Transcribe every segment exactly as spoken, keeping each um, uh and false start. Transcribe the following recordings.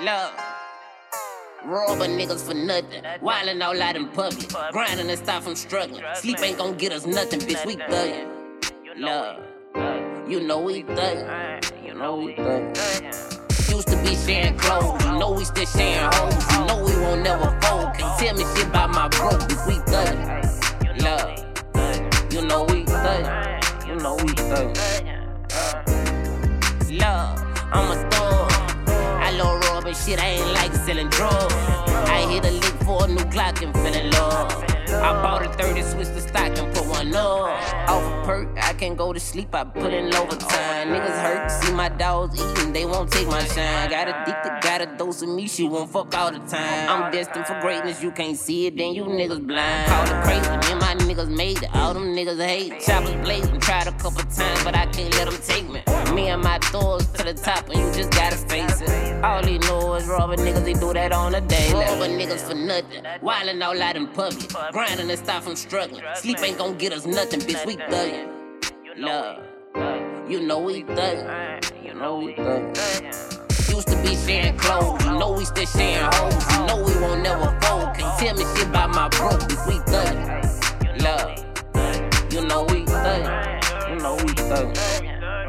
Love. Robbing niggas for nothing. Wildin' all out in public. Grinding and stop from struggling. Sleep ain't gon' get us nothing, bitch. We thuggin'. Love. You know we thuggin'. You know we thuggin'. Used to be sharing clothes. You know we still sharing hoes. You know we won't never fold. Can't tell me shit about my bro, bitch. We thuggin'. Love. You know we thuggin'. You know we thuggin'. Love. I'm a thug. I love robbing shit, I ain't like selling drugs. I hit a lick for a new Glock and fell in love. I bought a thirty, switched the stock and put one up. Off a perk, I can't go to sleep, I put in overtime. Niggas hurt, see my dogs eating, they won't take my shine. Got addicted, got a dose of me, she won't fuck all the time. I'm destined for greatness, you can't see it, then you niggas blind. Call it crazy, me and my niggas made it, all them niggas hate. Choppers blazing, tried a couple times, but I can't let them take me. Me and my thoughts to the top, and you just gotta face it. All he know is robbing niggas, they do that on a daily. Robbing niggas for nothing, wildin' all out in public. Grinding and stop from struggling. Sleep ain't gon' get us nothing, bitch, we thuggin'. Love. You know we thuggin'. You know we thuggin'. Used to be sharing clothes. You know we still sharing hoes. You know we won't never fold. Can't tell me shit about my bro, bitch, we thuggin'. Love. You know we thuggin'. You know we thuggin'.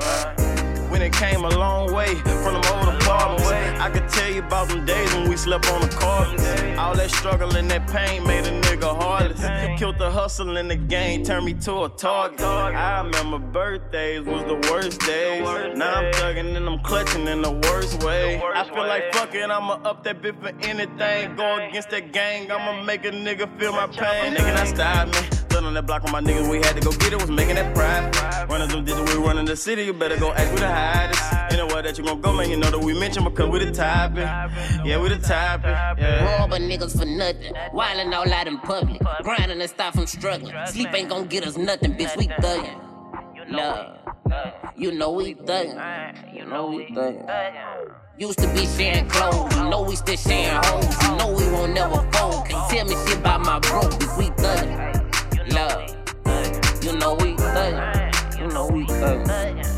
When it came a long way from them old apartments, I could tell you about them days when we slept on the carpets. All that struggle and that pain made a nigga heartless. Killed the hustle in the game, turned me to a target. I remember birthdays was the worst days. Now I'm thugging and I'm clutching in the worst way. I feel like fuck it, I'ma up that bit for anything. Go against that gang, I'ma make a nigga feel my pain. Nigga, not stop me. Stood on that block with my niggas, we had to go get it, was making that pride. Running them digits, we running the city, you better go act with the highest. Anywhere that you gon' go, man, you know that we mention because we the type. Yeah, we the type. Yeah. Robbing niggas for nothing, wildin' all out in public. Grinding and stop from struggling. Sleep ain't gon' get us nothing, bitch, we thuggin'. Love. You know we thuggin'. You know we thuggin'. Used to be sharing clothes. You know we still sharing hoes. You know we won't never fold. Can't tell me shit about my bro, bitch, we thuggin'. Love. You know we thuggin'. You know we thuggin'.